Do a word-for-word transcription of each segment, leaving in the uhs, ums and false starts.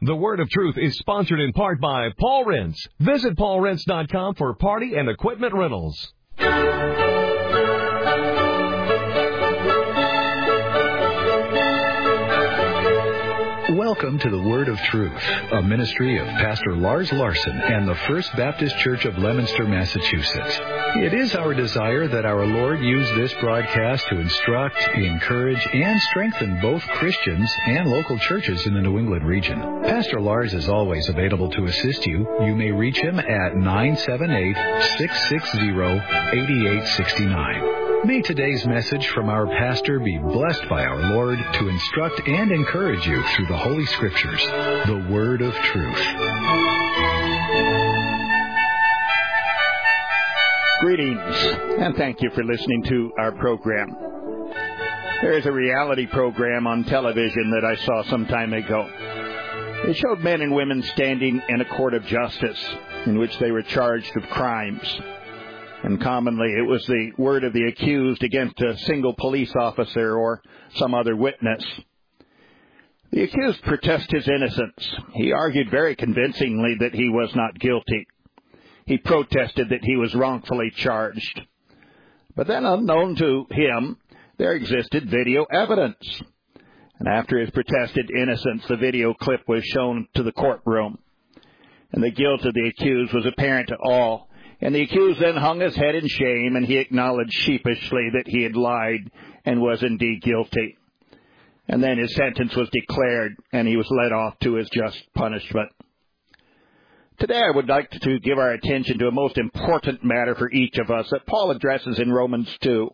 The Word of Truth is sponsored in part by Paul Rents. Visit paul rents dot com for party and equipment rentals. Welcome to the Word of Truth, a ministry of Pastor Lars Larson and the First Baptist Church of Leominster, Massachusetts. It is our desire that our Lord use this broadcast to instruct, encourage, and strengthen both Christians and local churches in the New England region. Pastor Lars is always available to assist you. You may reach him at nine seven eight, six six zero, eight eight six nine. May today's message from our pastor be blessed by our Lord to instruct and encourage you through the Holy Scriptures, the Word of Truth. Greetings, and thank you for listening to our program. There is a reality program on television that I saw some time ago. It showed men and women standing in a court of justice in which they were charged with crimes. And commonly it was the word of the accused against a single police officer or some other witness. The accused protested his innocence. He argued very convincingly that he was not guilty. He protested that he was wrongfully charged. But then, unknown to him, there existed video evidence. And after his protested innocence, the video clip was shown to the courtroom. And the guilt of the accused was apparent to all. And the accused then hung his head in shame, and he acknowledged sheepishly that he had lied and was indeed guilty. And then his sentence was declared, and he was led off to his just punishment. Today I would like to give our attention to a most important matter for each of us that Paul addresses in Romans two.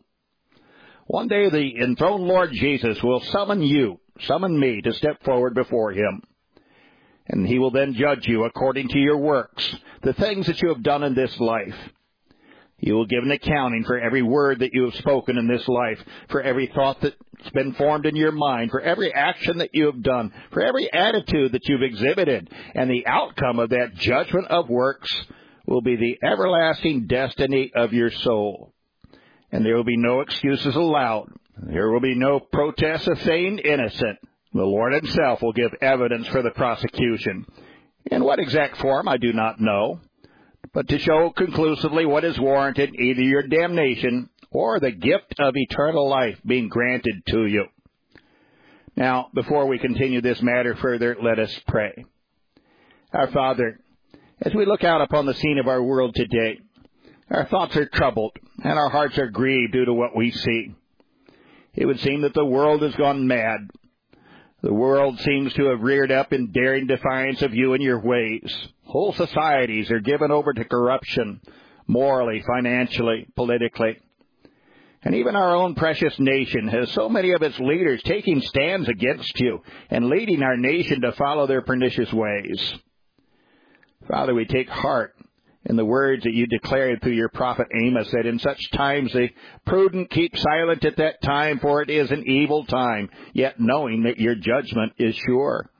One day the enthroned Lord Jesus will summon you, summon me, to step forward before him. And he will then judge you according to your works, the things that you have done in this life. You will give an accounting for every word that you have spoken in this life, for every thought that's been formed in your mind, for every action that you have done, for every attitude that you've exhibited. And the outcome of that judgment of works will be the everlasting destiny of your soul. And there will be no excuses allowed. There will be no protest of saying innocent. The Lord himself will give evidence for the prosecution. In what exact form, I do not know, but to show conclusively what is warranted, either your damnation or the gift of eternal life being granted to you. Now, before we continue this matter further, let us pray. Our Father, as we look out upon the scene of our world today, our thoughts are troubled and our hearts are grieved due to what we see. It would seem that the world has gone mad. The world seems to have reared up in daring defiance of you and your ways. Whole societies are given over to corruption, morally, financially, politically. And even our own precious nation has so many of its leaders taking stands against you and leading our nation to follow their pernicious ways. Father, we take heart in the words that you declared through your prophet Amos, that in such times the prudent keep silent at that time, for it is an evil time, yet knowing that your judgment is sure.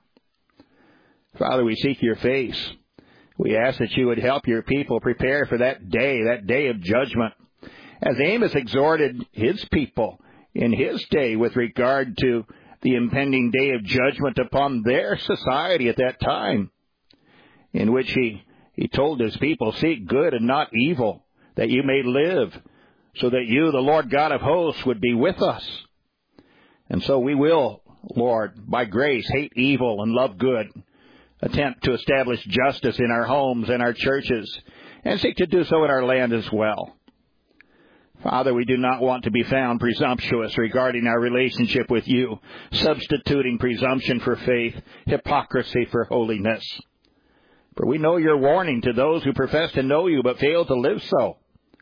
Father, we seek your face. We ask that you would help your people prepare for that day, that day of judgment. As Amos exhorted his people in his day with regard to the impending day of judgment upon their society at that time, in which he He told his people, seek good and not evil, that you may live, so that you, the Lord God of hosts, would be with us. And so we will, Lord, by grace, hate evil and love good, attempt to establish justice in our homes and our churches, and seek to do so in our land as well. Father, we do not want to be found presumptuous regarding our relationship with you, substituting presumption for faith, hypocrisy for holiness. For we know your warning to those who profess to know you but fail to live so.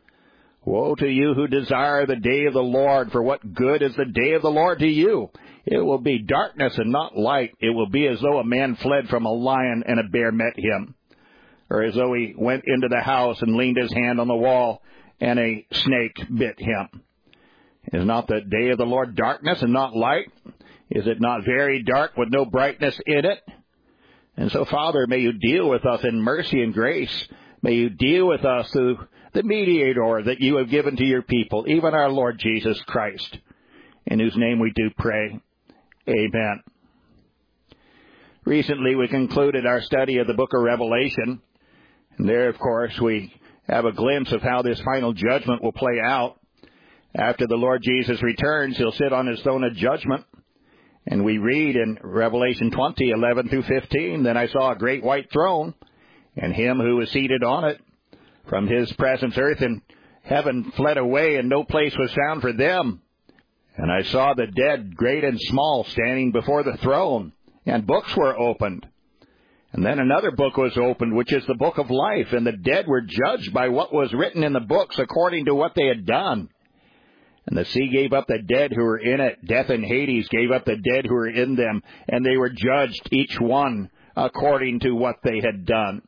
Woe to you who desire the day of the Lord, for what good is the day of the Lord to you? It will be darkness and not light. It will be as though a man fled from a lion and a bear met him, or as though he went into the house and leaned his hand on the wall and a snake bit him. Is not the day of the Lord darkness and not light? Is it not very dark with no brightness in it? And so, Father, may you deal with us in mercy and grace. May you deal with us through the mediator that you have given to your people, even our Lord Jesus Christ, in whose name we do pray. Amen. Recently we concluded our study of the book of Revelation. And there, of course, we have a glimpse of how this final judgment will play out. After the Lord Jesus returns, he'll sit on his throne of judgment. And we read in Revelation twenty, eleven through fifteen, "Then I saw a great white throne, and him who was seated on it. From his presence earth and heaven fled away, and no place was found for them. And I saw the dead, great and small, standing before the throne, and books were opened. And then another book was opened, which is the book of life, and the dead were judged by what was written in the books according to what they had done. And the sea gave up the dead who were in it. Death and Hades gave up the dead who were in them, and they were judged, each one according to what they had done.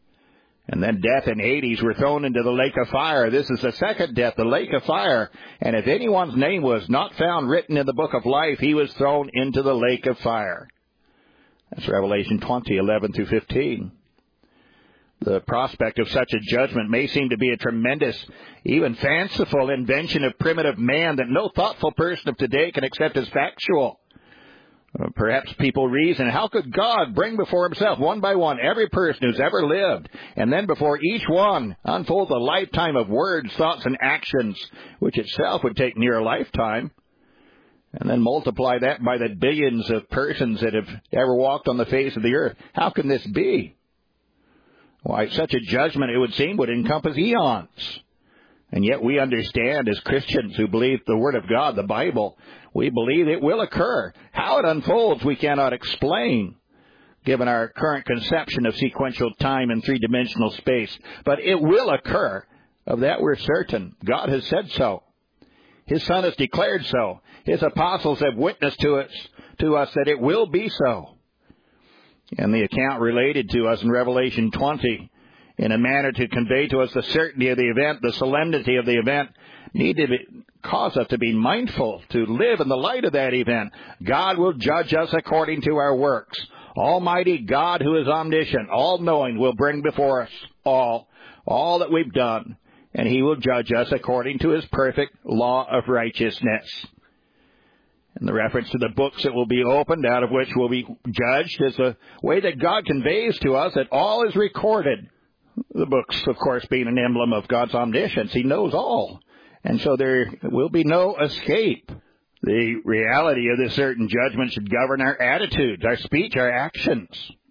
And then death and Hades were thrown into the lake of fire. This is the second death, the lake of fire. And if anyone's name was not found written in the book of life, he was thrown into the lake of fire." That's Revelation twenty, eleven through fifteen. The prospect of such a judgment may seem to be a tremendous, even fanciful invention of primitive man that no thoughtful person of today can accept as factual. Perhaps people reason, how could God bring before himself one by one every person who's ever lived, and then before each one unfold a lifetime of words, thoughts, and actions, which itself would take near a lifetime, and then multiply that by the billions of persons that have ever walked on the face of the earth? How can this be? Why, such a judgment, it would seem, would encompass eons. And yet we understand as Christians who believe the Word of God, the Bible, we believe it will occur. How it unfolds we cannot explain, given our current conception of sequential time and three-dimensional space. But it will occur. Of that we're certain. God has said so. His Son has declared so. His apostles have witnessed to us, to us that it will be so. And the account related to us in Revelation twenty, in a manner to convey to us the certainty of the event, the solemnity of the event, need to be, cause us to be mindful, to live in the light of that event. God will judge us according to our works. Almighty God, who is omniscient, all-knowing, will bring before us all, all that we've done, and he will judge us according to his perfect law of righteousness. And the reference to the books that will be opened, out of which will be judged, is a way that God conveys to us that all is recorded. The books, of course, being an emblem of God's omniscience. He knows all. And so there will be no escape. The reality of this certain judgment should govern our attitudes, our speech, our actions.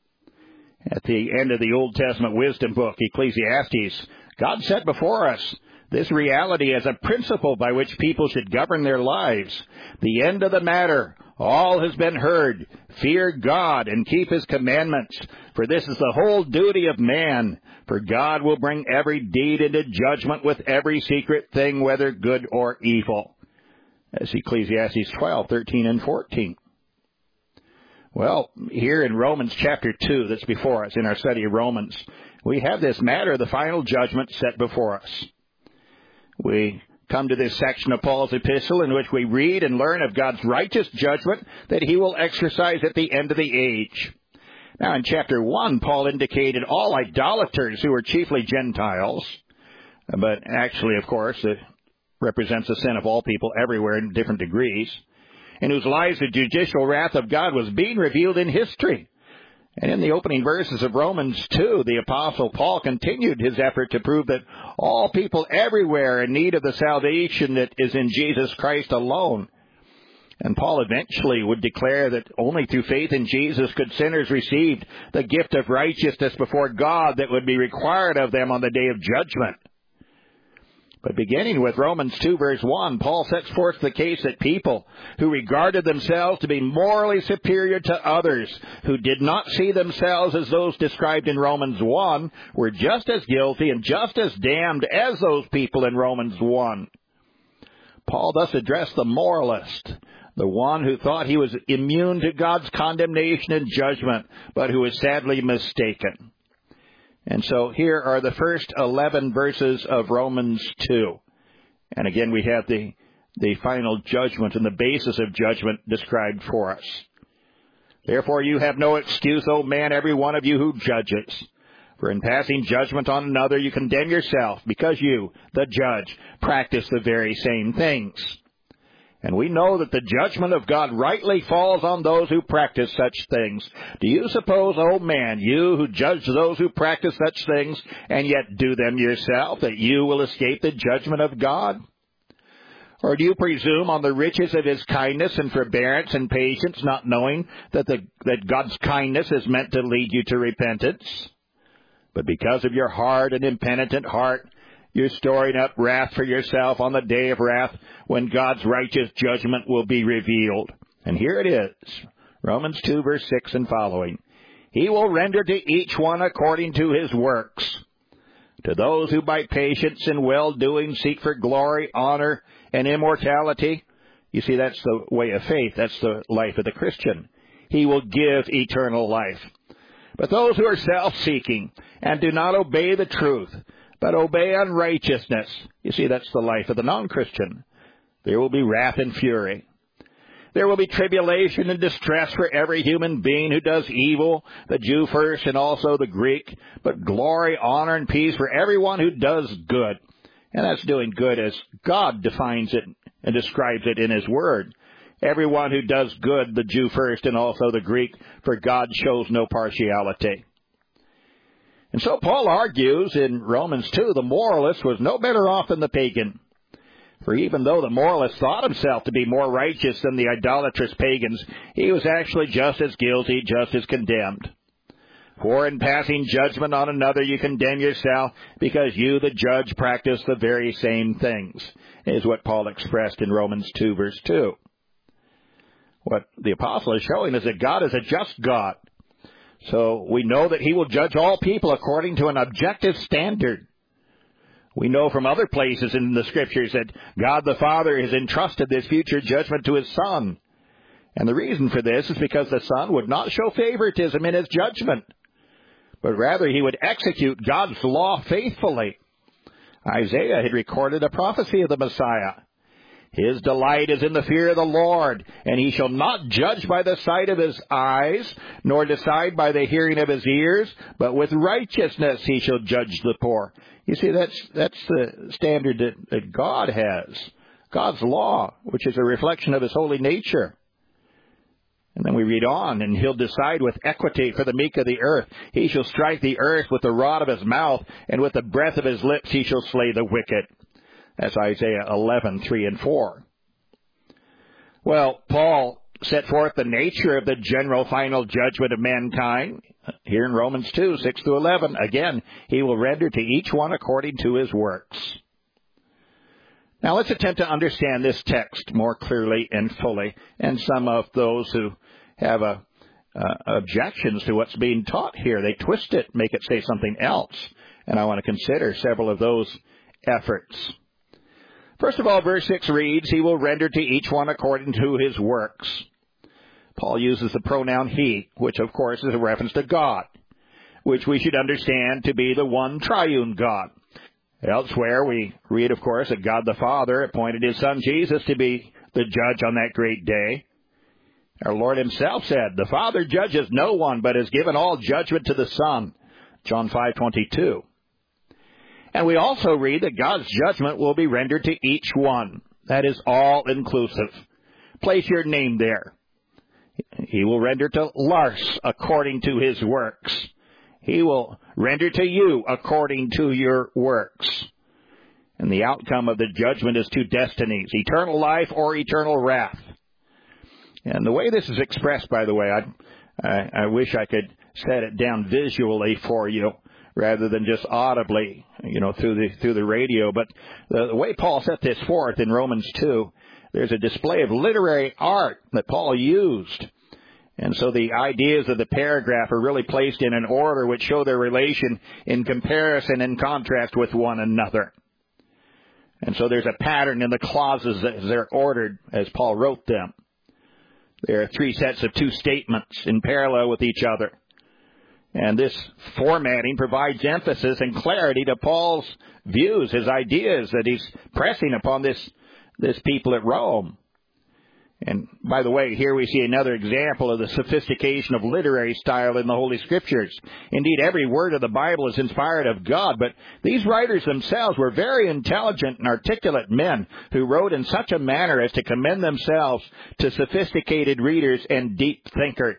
At the end of the Old Testament wisdom book, Ecclesiastes, God set before us this reality as a principle by which people should govern their lives. The end of the matter, all has been heard. Fear God and keep his commandments, for this is the whole duty of man. For God will bring every deed into judgment with every secret thing, whether good or evil. That's Ecclesiastes twelve, thirteen, and fourteen. Well, here in Romans chapter two, that's before us in our study of Romans, we have this matter of the final judgment set before us. We come to this section of Paul's epistle in which we read and learn of God's righteous judgment that he will exercise at the end of the age. Now, in chapter one, Paul indicated all idolaters who were chiefly Gentiles, but actually, of course, it represents the sin of all people everywhere in different degrees, in whose lives the judicial wrath of God was being revealed in history. And in the opening verses of Romans two, the Apostle Paul continued his effort to prove that all people everywhere are in need of the salvation that is in Jesus Christ alone. And Paul eventually would declare that only through faith in Jesus could sinners receive the gift of righteousness before God that would be required of them on the day of judgment. But beginning with Romans two, verse one, Paul sets forth the case that people who regarded themselves to be morally superior to others, who did not see themselves as those described in Romans one, were just as guilty and just as damned as those people in Romans one. Paul thus addressed the moralist, the one who thought he was immune to God's condemnation and judgment, but who was sadly mistaken. And so here are the first eleven verses of Romans two. And again, we have the, the final judgment and the basis of judgment described for us. Therefore you have no excuse, O man, every one of you who judges. For in passing judgment on another, you condemn yourself, because you, the judge, practice the very same things. And we know that the judgment of God rightly falls on those who practice such things. Do you suppose, oh man, you who judge those who practice such things and yet do them yourself, that you will escape the judgment of God? Or do you presume on the riches of his kindness and forbearance and patience, not knowing that the, that God's kindness is meant to lead you to repentance? But because of your hard and impenitent heart, you're storing up wrath for yourself on the day of wrath when God's righteous judgment will be revealed. And here it is, Romans two, verse six and following. He will render to each one according to his works. To those who by patience and well-doing seek for glory, honor, and immortality. You see, that's the way of faith. That's the life of the Christian. He will give eternal life. But those who are self-seeking and do not obey the truth, but obey unrighteousness. You see, that's the life of the non-Christian. There will be wrath and fury. There will be tribulation and distress for every human being who does evil, the Jew first and also the Greek, but glory, honor, and peace for everyone who does good. And that's doing good as God defines it and describes it in his word. Everyone who does good, the Jew first and also the Greek, for God shows no partiality. And so Paul argues in Romans two, the moralist was no better off than the pagan. For even though the moralist thought himself to be more righteous than the idolatrous pagans, he was actually just as guilty, just as condemned. For in passing judgment on another you condemn yourself, because you, the judge, practice the very same things, is what Paul expressed in Romans two, verse two. What the apostle is showing is that God is a just God. So we know that he will judge all people according to an objective standard. We know from other places in the Scriptures that God the Father has entrusted this future judgment to his Son. And the reason for this is because the Son would not show favoritism in his judgment, but rather he would execute God's law faithfully. Isaiah had recorded a prophecy of the Messiah. His delight is in the fear of the Lord, and he shall not judge by the sight of his eyes, nor decide by the hearing of his ears, but with righteousness he shall judge the poor. You see, that's that's the standard that, that God has. God's law, which is a reflection of his holy nature. And then we read on, and he'll decide with equity for the meek of the earth. He shall strike the earth with the rod of his mouth, and with the breath of his lips he shall slay the wicked. That's Isaiah eleven, three and four. Well, Paul set forth the nature of the general final judgment of mankind here in Romans two, six through eleven. Again, he will render to each one according to his works. Now let's attempt to understand this text more clearly and fully. And some of those who have a, uh, objections to what's being taught here, they twist it, make it say something else. And I want to consider several of those efforts. First of all, verse six reads, he will render to each one according to his works. Paul uses the pronoun he, which of course is a reference to God, which we should understand to be the one triune God. Elsewhere, we read, of course, that God the Father appointed his Son Jesus to be the judge on that great day. Our Lord himself said, the Father judges no one, but has given all judgment to the Son. John five twenty-two. And we also read that God's judgment will be rendered to each one. That is all-inclusive. Place your name there. He will render to Lars according to his works. He will render to you according to your works. And the outcome of the judgment is two destinies, eternal life or eternal wrath. And the way this is expressed, by the way, I, I, I wish I could set it down visually for you, rather than just audibly, you know, through the through the radio. But the, the way Paul set this forth in Romans two, there's a display of literary art that Paul used. And so the ideas of the paragraph are really placed in an order which show their relation in comparison and contrast with one another. And so there's a pattern in the clauses as they're ordered as Paul wrote them. There are three sets of two statements in parallel with each other. And this formatting provides emphasis and clarity to Paul's views, his ideas that he's pressing upon this, this people at Rome. And by the way, here we see another example of the sophistication of literary style in the Holy Scriptures. Indeed, every word of the Bible is inspired of God, but these writers themselves were very intelligent and articulate men who wrote in such a manner as to commend themselves to sophisticated readers and deep thinkers.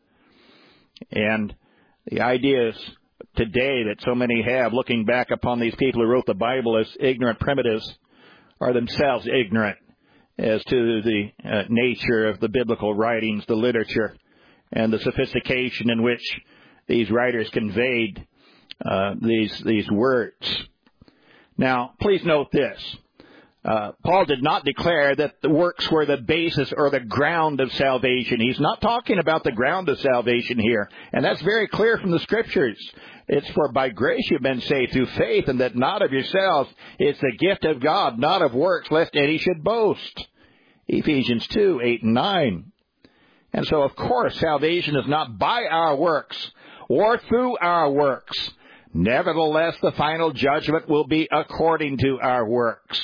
And the ideas today that so many have, looking back upon these people who wrote the Bible as ignorant primitives, are themselves ignorant as to the uh, nature of the biblical writings, the literature, and the sophistication in which these writers conveyed uh, these these words. Now, please note this. Uh, Paul did not declare that the works were the basis or the ground of salvation. He's not talking about the ground of salvation here. And that's very clear from the Scriptures. It's for by grace you've been saved through faith, and that not of yourselves. It's the gift of God, not of works, lest any should boast. Ephesians two, eight and nine. And so, of course, salvation is not by our works or through our works. Nevertheless, the final judgment will be according to our works.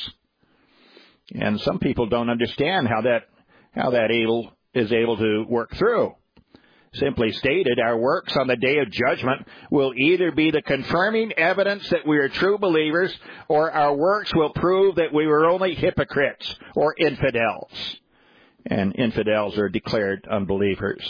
And some people don't understand how that how that able is able to work through. Simply stated, our works on the day of judgment will either be the confirming evidence that we are true believers, or our works will prove that we were only hypocrites or infidels. And infidels are declared unbelievers.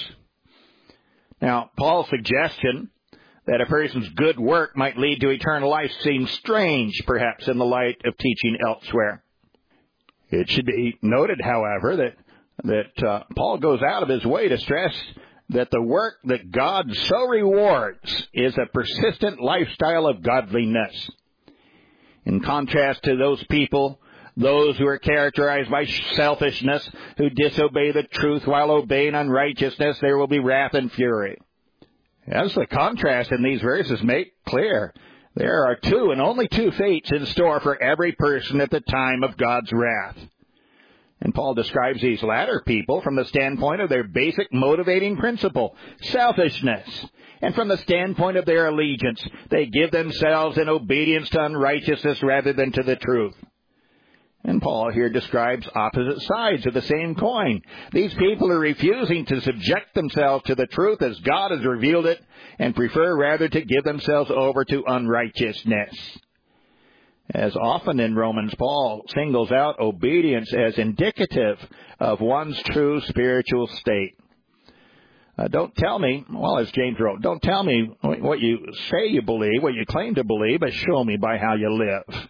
Now, Paul's suggestion that a person's good work might lead to eternal life seems strange, perhaps, in the light of teaching elsewhere. It should be noted, however, that that uh, Paul goes out of his way to stress that the work that God so rewards is a persistent lifestyle of godliness. In contrast to those people, those who are characterized by selfishness, who disobey the truth while obeying unrighteousness, there will be wrath and fury. As the contrast in these verses make clear, there are two and only two fates in store for every person at the time of God's wrath. And Paul describes these latter people from the standpoint of their basic motivating principle, selfishness. And from the standpoint of their allegiance, they give themselves in obedience to unrighteousness rather than to the truth. And Paul here describes opposite sides of the same coin. These people are refusing to subject themselves to the truth as God has revealed it, and prefer rather to give themselves over to unrighteousness. As often in Romans, Paul singles out obedience as indicative of one's true spiritual state. Uh, don't tell me, well, as James wrote, don't tell me what you say you believe, what you claim to believe, but show me by how you live.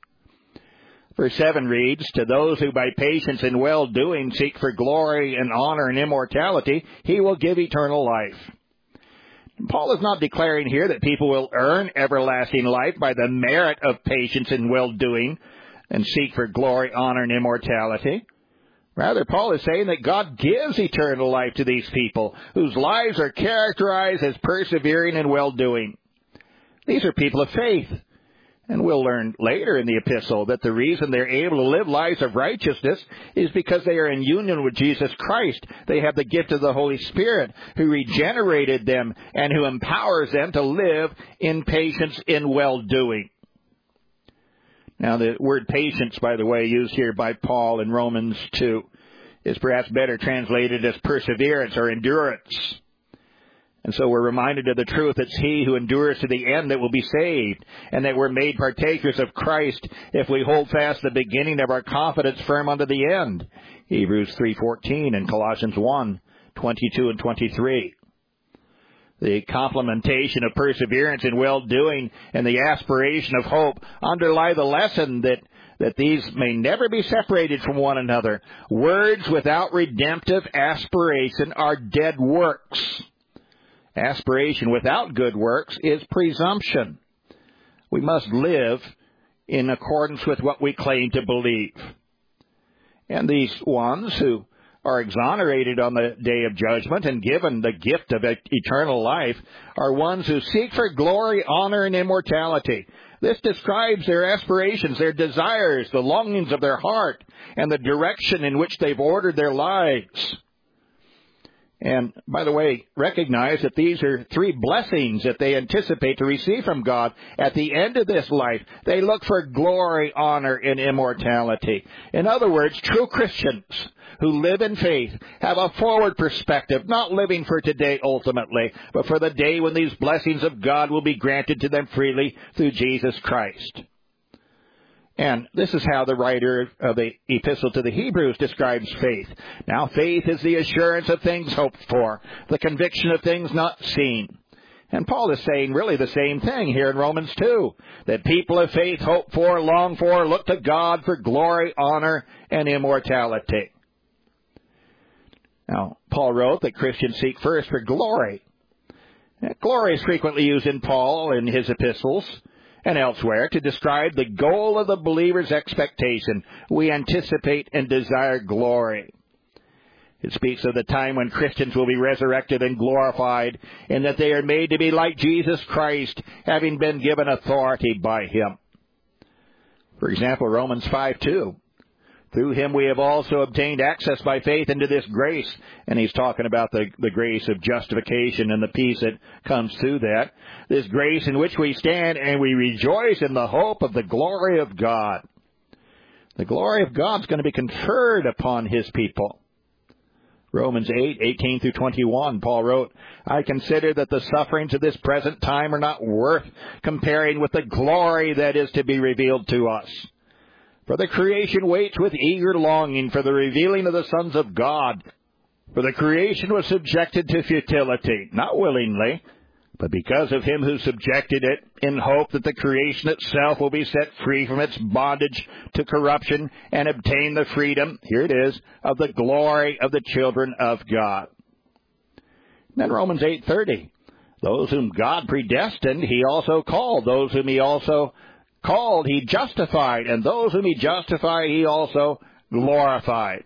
Verse seven reads, to those who by patience and well-doing seek for glory and honor and immortality, he will give eternal life. Paul is not declaring here that people will earn everlasting life by the merit of patience and well-doing and seek for glory, honor, and immortality. Rather, Paul is saying that God gives eternal life to these people whose lives are characterized as persevering and well-doing. These are people of faith. And we'll learn later in the epistle that the reason they're able to live lives of righteousness is because they are in union with Jesus Christ. They have the gift of the Holy Spirit who regenerated them and who empowers them to live in patience in well-doing. Now, the word patience, by the way, used here by Paul in Romans two, is perhaps better translated as perseverance or endurance. And so we're reminded of the truth, it's he who endures to the end that will be saved, and that we're made partakers of Christ if we hold fast the beginning of our confidence firm unto the end. Hebrews three fourteen and Colossians one twenty-two and twenty-three. The complementation of perseverance and well-doing and the aspiration of hope underlie the lesson that that these may never be separated from one another. Words without redemptive aspiration are dead works. Aspiration without good works is presumption. We must live in accordance with what we claim to believe. And these ones who are exonerated on the day of judgment and given the gift of eternal life are ones who seek for glory, honor, and immortality. This describes their aspirations, their desires, the longings of their heart, and the direction in which they've ordered their lives. And, by the way, recognize that these are three blessings that they anticipate to receive from God at the end of this life. They look for glory, honor, and immortality. In other words, true Christians who live in faith have a forward perspective, not living for today ultimately, but for the day when these blessings of God will be granted to them freely through Jesus Christ. And this is how the writer of the Epistle to the Hebrews describes faith. Now, faith is the assurance of things hoped for, the conviction of things not seen. And Paul is saying really the same thing here in Romans two, that people of faith hope for, long for, look to God for glory, honor, and immortality. Now, Paul wrote that Christians seek first for glory. Glory is frequently used in Paul in his epistles and elsewhere to describe the goal of the believer's expectation. We anticipate and desire glory. It speaks of the time when Christians will be resurrected and glorified, and that they are made to be like Jesus Christ, having been given authority by Him. For example, Romans five two. Through Him we have also obtained access by faith into this grace. And he's talking about the, the grace of justification and the peace that comes through that. This grace in which we stand, and we rejoice in the hope of the glory of God. The glory of God is going to be conferred upon His people. Romans eight, eighteen through twenty-one, Paul wrote, I consider that the sufferings of this present time are not worth comparing with the glory that is to be revealed to us. For the creation waits with eager longing for the revealing of the sons of God. For the creation was subjected to futility, not willingly, but because of Him who subjected it, in hope that the creation itself will be set free from its bondage to corruption and obtain the freedom, here it is, of the glory of the children of God. Then Romans eight thirty, those whom God predestined, He also called. Those whom He also called, He justified. And those whom He justified, He also glorified.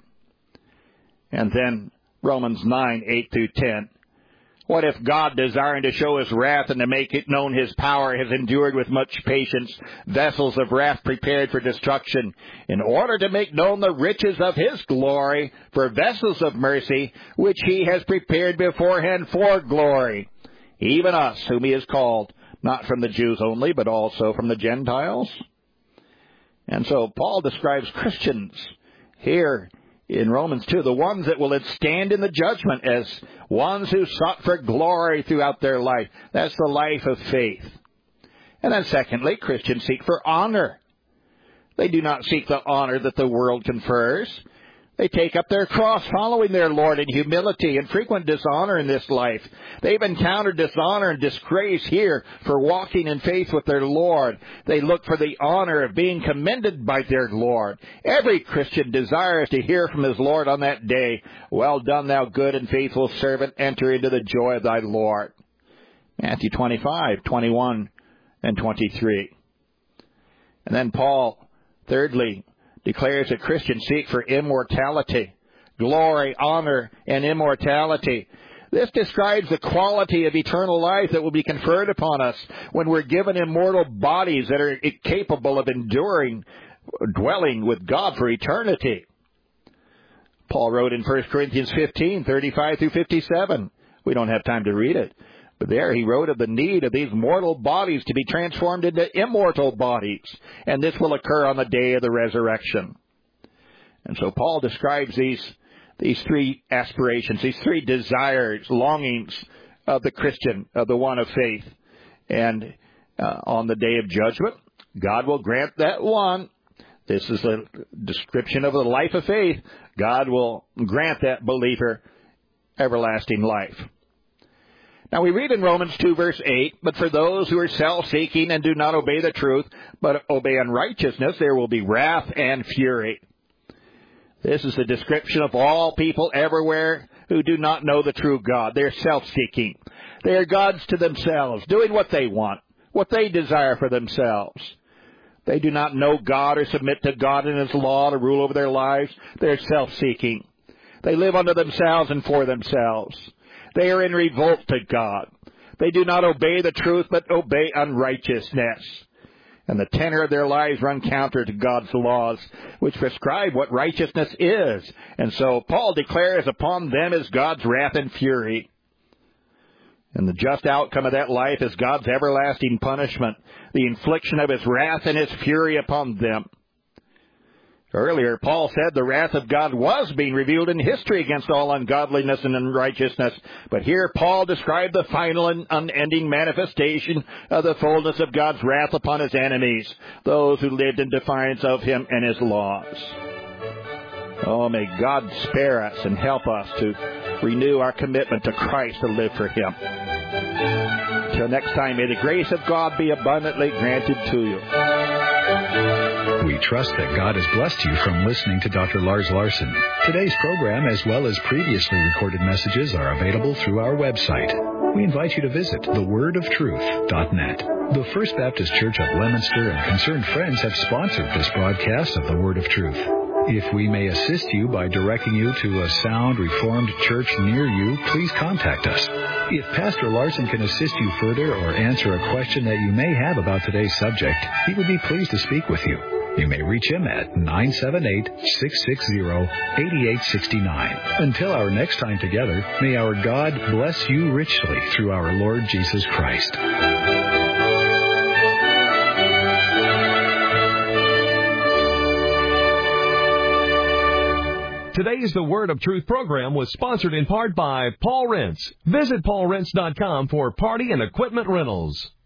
And then Romans nine, eight through ten. What if God, desiring to show His wrath and to make it known His power, has endured with much patience vessels of wrath prepared for destruction, in order to make known the riches of His glory for vessels of mercy, which He has prepared beforehand for glory, even us whom He has called, not from the Jews only, but also from the Gentiles? And so Paul describes Christians here in Romans two, the ones that will stand in the judgment as ones who sought for glory throughout their life. That's the life of faith. And then secondly, Christians seek for honor. They do not seek the honor that the world confers. They take up their cross following their Lord in humility and frequent dishonor in this life. They've encountered dishonor and disgrace here for walking in faith with their Lord. They look for the honor of being commended by their Lord. Every Christian desires to hear from his Lord on that day, well done, thou good and faithful servant, enter into the joy of thy Lord. Matthew twenty-five, twenty-one, and twenty-three. And then Paul, thirdly, declares that Christians seek for immortality, glory, honor, and immortality. This describes the quality of eternal life that will be conferred upon us when we're given immortal bodies that are capable of enduring, dwelling with God for eternity. Paul wrote in First Corinthians fifteen, thirty-five through fifty-seven. We don't have time to read it. But there he wrote of the need of these mortal bodies to be transformed into immortal bodies. And this will occur on the day of the resurrection. And so Paul describes these, these three aspirations, these three desires, longings of the Christian, of the one of faith. And uh, on the day of judgment, God will grant that one. This is a description of the life of faith. God will grant that believer everlasting life. Now we read in Romans two, verse eight, but for those who are self-seeking and do not obey the truth, but obey unrighteousness, there will be wrath and fury. This is the description of all people everywhere who do not know the true God. They're self-seeking. They are gods to themselves, doing what they want, what they desire for themselves. They do not know God or submit to God and His law to rule over their lives. They're self-seeking. They live unto themselves and for themselves. They are in revolt to God. They do not obey the truth, but obey unrighteousness. and the tenor of their lives run counter to God's laws, which prescribe what righteousness is. And so Paul declares upon them is God's wrath and fury. And the just outcome of that life is God's everlasting punishment, the infliction of his wrath and his fury upon them. Earlier, Paul said the wrath of God was being revealed in history against all ungodliness and unrighteousness. But here Paul described the final and unending manifestation of the fullness of God's wrath upon his enemies, those who lived in defiance of him and his laws. Oh, may God spare us and help us to renew our commitment to Christ to live for him. Till next time, may the grace of God be abundantly granted to you. We trust that God has blessed you from listening to Doctor Lars Larson. Today's program, as well as previously recorded messages, are available through our website. We invite you to visit the word of truth dot net. The First Baptist Church of Leominster and concerned friends have sponsored this broadcast of the Word of Truth. If we may assist you by directing you to a sound Reformed church near you, please contact us. If Pastor Larson can assist you further or answer a question that you may have about today's subject, he would be pleased to speak with you. You may reach him at nine seven eight, six six zero, eight eight six nine. Until our next time together, may our God bless you richly through our Lord Jesus Christ. Today's The Word of Truth program was sponsored in part by Paul Rents. Visit paul rents dot com for party and equipment rentals.